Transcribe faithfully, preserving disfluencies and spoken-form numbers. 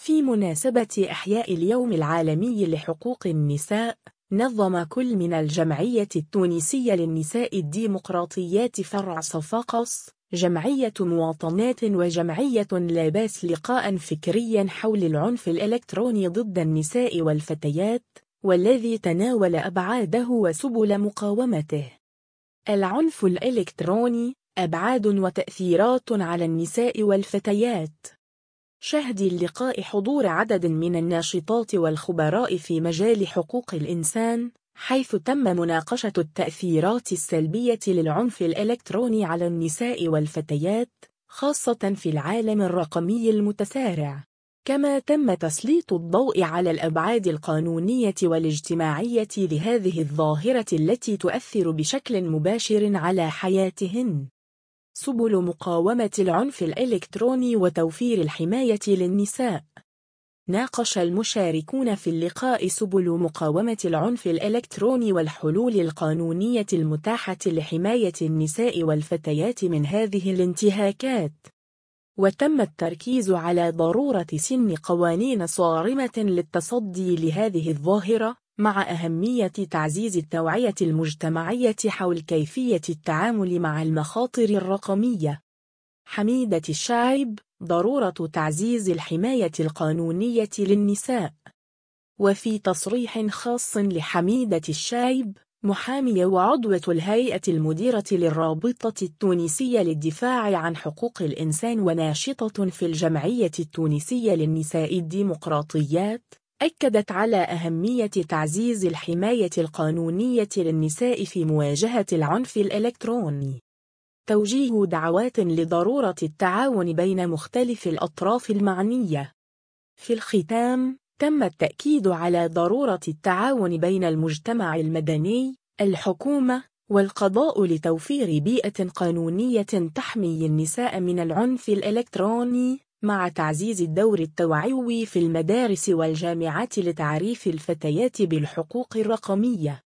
في مناسبة إحياء اليوم العالمي لحقوق النساء، نظم كل من الجمعية التونسية للنساء الديمقراطيات فرع صفاقس، جمعية مواطنات وجمعية لاباس لقاء فكريا حول العنف الإلكتروني ضد النساء والفتيات، والذي تناول أبعاده وسبل مقاومته. العنف الإلكتروني: أبعاد وتأثيرات على النساء والفتيات. شهد اللقاء حضور عدد من الناشطات والخبراء في مجال حقوق الإنسان، حيث تم مناقشة التأثيرات السلبية للعنف الإلكتروني على النساء والفتيات، خاصة في العالم الرقمي المتسارع. كما تم تسليط الضوء على الأبعاد القانونية والاجتماعية لهذه الظاهرة التي تؤثر بشكل مباشر على حياتهن. سبل مقاومة العنف الإلكتروني وتوفير الحماية للنساء. ناقش المشاركون في اللقاء سبل مقاومة العنف الإلكتروني والحلول القانونية المتاحة لحماية النساء والفتيات من هذه الانتهاكات. وتم التركيز على ضرورة سن قوانين صارمة للتصدي لهذه الظاهرة، مع أهمية تعزيز التوعية المجتمعية حول كيفية التعامل مع المخاطر الرقمية. حميدة الشايب: ضرورة تعزيز الحماية القانونية للنساء. وفي تصريح خاص لحميدة الشايب، محامية وعضوة الهيئة المديرة للرابطة التونسية للدفاع عن حقوق الإنسان وناشطة في الجمعية التونسية للنساء الديمقراطيات، أكدت على أهمية تعزيز الحماية القانونية للنساء في مواجهة العنف الإلكتروني. توجيه دعوات لضرورة التعاون بين مختلف الأطراف المعنية. في الختام، تم التأكيد على ضرورة التعاون بين المجتمع المدني، الحكومة، والقضاء لتوفير بيئة قانونية تحمي النساء من العنف الإلكتروني، مع تعزيز الدور التوعوي في المدارس والجامعات لتعريف الفتيات بالحقوق الرقمية.